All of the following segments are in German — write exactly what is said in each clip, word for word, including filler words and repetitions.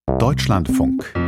Deutschlandfunk.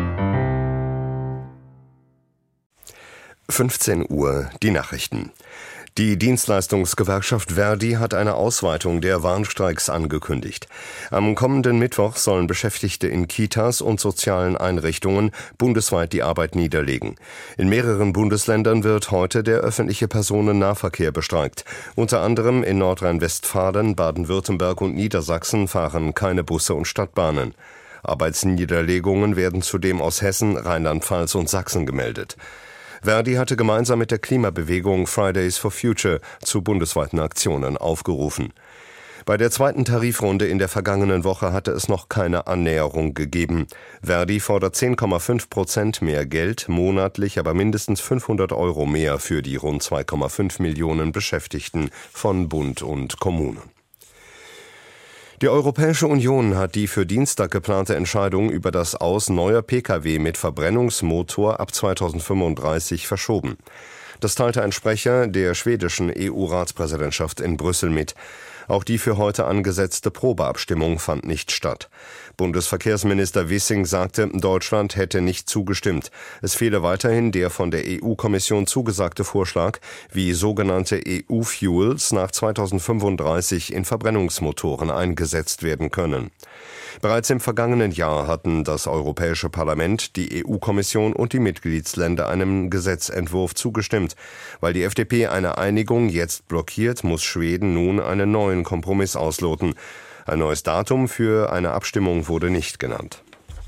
fünfzehn Uhr, die Nachrichten. Die Dienstleistungsgewerkschaft Verdi hat eine Ausweitung der Warnstreiks angekündigt. Am kommenden Mittwoch sollen Beschäftigte in Kitas und sozialen Einrichtungen bundesweit die Arbeit niederlegen. In mehreren Bundesländern wird heute der öffentliche Personennahverkehr bestreikt. Unter anderem in Nordrhein-Westfalen, Baden-Württemberg und Niedersachsen fahren keine Busse und Stadtbahnen. Arbeitsniederlegungen werden zudem aus Hessen, Rheinland-Pfalz und Sachsen gemeldet. Verdi hatte gemeinsam mit der Klimabewegung Fridays for Future zu bundesweiten Aktionen aufgerufen. Bei der zweiten Tarifrunde in der vergangenen Woche hatte es noch keine Annäherung gegeben. Verdi fordert zehn Komma fünf Prozent mehr Geld, monatlich aber mindestens fünfhundert Euro mehr für die rund zwei Komma fünf Millionen Beschäftigten von Bund und Kommunen. Die Europäische Union hat die für Dienstag geplante Entscheidung über das Aus neuer Pkw mit Verbrennungsmotor ab zweitausendfünfunddreißig verschoben. Das teilte ein Sprecher der schwedischen E U-Ratspräsidentschaft in Brüssel mit. Auch die für heute angesetzte Probeabstimmung fand nicht statt. Bundesverkehrsminister Wissing sagte, Deutschland hätte nicht zugestimmt. Es fehle weiterhin der von der E U-Kommission zugesagte Vorschlag, wie sogenannte E U-Fuels nach zweitausendfünfunddreißig in Verbrennungsmotoren eingesetzt werden können. Bereits im vergangenen Jahr hatten das Europäische Parlament, die E U-Kommission und die Mitgliedsländer einem Gesetzentwurf zugestimmt. Weil die F D P eine Einigung jetzt blockiert, muss Schweden nun einen neuen Kompromiss ausloten. Ein neues Datum für eine Abstimmung wurde nicht genannt.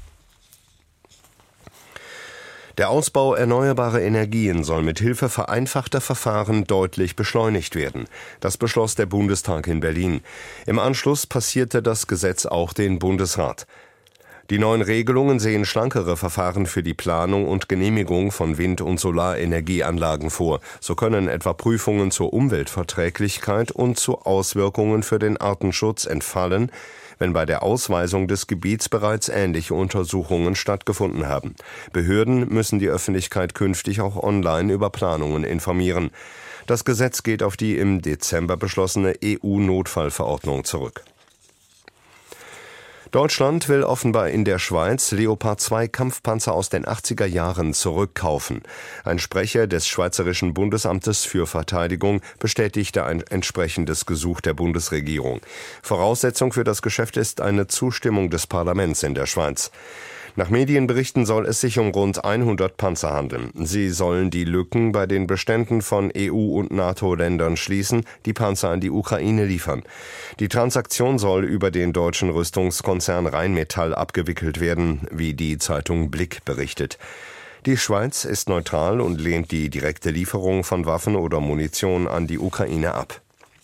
Der Ausbau erneuerbarer Energien soll mit Hilfe vereinfachter Verfahren deutlich beschleunigt werden. Das beschloss der Bundestag in Berlin. Im Anschluss passierte das Gesetz auch den Bundesrat. Die neuen Regelungen sehen schlankere Verfahren für die Planung und Genehmigung von Wind- und Solarenergieanlagen vor. So können etwa Prüfungen zur Umweltverträglichkeit und zu Auswirkungen für den Artenschutz entfallen, wenn bei der Ausweisung des Gebiets bereits ähnliche Untersuchungen stattgefunden haben. Behörden müssen die Öffentlichkeit künftig auch online über Planungen informieren. Das Gesetz geht auf die im Dezember beschlossene E U-Notfallverordnung zurück. Deutschland will offenbar in der Schweiz Leopard zwei Kampfpanzer aus den achtziger Jahren zurückkaufen. Ein Sprecher des Schweizerischen Bundesamtes für Verteidigung bestätigte ein entsprechendes Gesuch der Bundesregierung. Voraussetzung für das Geschäft ist eine Zustimmung des Parlaments in der Schweiz. Nach Medienberichten soll es sich um rund hundert Panzer handeln. Sie sollen die Lücken bei den Beständen von E U- und NATO-Ländern schließen, die Panzer an die Ukraine liefern. Die Transaktion soll über den deutschen Rüstungskonzern Rheinmetall abgewickelt werden, wie die Zeitung Blick berichtet. Die Schweiz ist neutral und lehnt die direkte Lieferung von Waffen oder Munition an die Ukraine ab.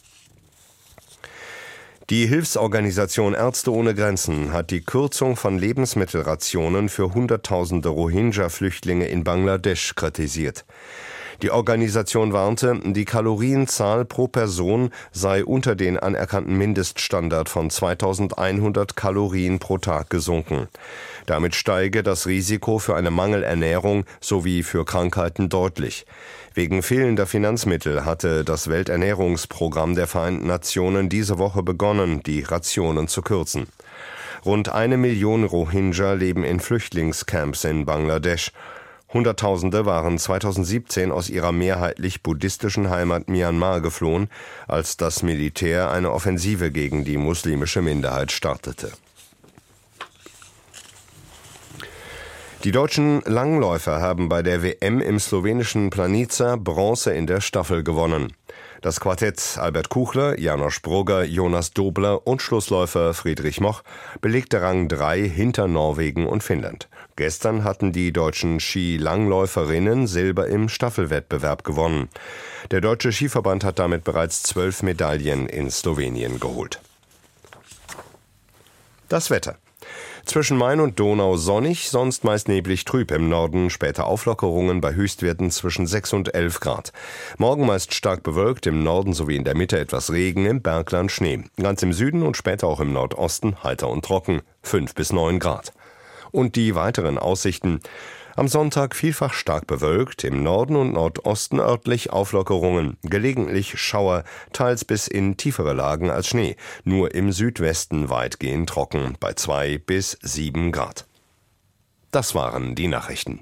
Die Hilfsorganisation Ärzte ohne Grenzen hat die Kürzung von Lebensmittelrationen für Hunderttausende Rohingya-Flüchtlinge in Bangladesch kritisiert. Die Organisation warnte, die Kalorienzahl pro Person sei unter den anerkannten Mindeststandard von zweitausendeinhundert Kalorien pro Tag gesunken. Damit steige das Risiko für eine Mangelernährung sowie für Krankheiten deutlich. Wegen fehlender Finanzmittel hatte das Welternährungsprogramm der Vereinten Nationen diese Woche begonnen, die Rationen zu kürzen. Rund eine Million Rohingya leben in Flüchtlingscamps in Bangladesch. Hunderttausende waren zweitausendsiebzehn aus ihrer mehrheitlich buddhistischen Heimat Myanmar geflohen, als das Militär eine Offensive gegen die muslimische Minderheit startete. Die deutschen Langläufer haben bei der W M im slowenischen Planica Bronze in der Staffel gewonnen. Das Quartett Albert Kuchler, Janosch Brugger, Jonas Dobler und Schlussläufer Friedrich Moch belegte Rang drei hinter Norwegen und Finnland. Gestern hatten die deutschen Skilangläuferinnen Silber im Staffelwettbewerb gewonnen. Der Deutsche Skiverband hat damit bereits zwölf Medaillen in Slowenien geholt. Das Wetter. Zwischen Main und Donau sonnig, sonst meist neblig trüb im Norden, später Auflockerungen bei Höchstwerten zwischen sechs und elf Grad. Morgen meist stark bewölkt, im Norden sowie in der Mitte etwas Regen, im Bergland Schnee. Ganz im Süden und später auch im Nordosten heiter und trocken, fünf bis neun Grad. Und die weiteren Aussichten. Am Sonntag vielfach stark bewölkt, im Norden und Nordosten örtlich Auflockerungen, gelegentlich Schauer, teils bis in tiefere Lagen als Schnee, nur im Südwesten weitgehend trocken, bei zwei bis sieben Grad. Das waren die Nachrichten.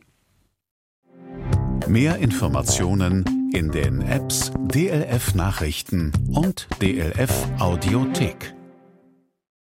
Mehr Informationen in den Apps D L F Nachrichten und D L F Audiothek.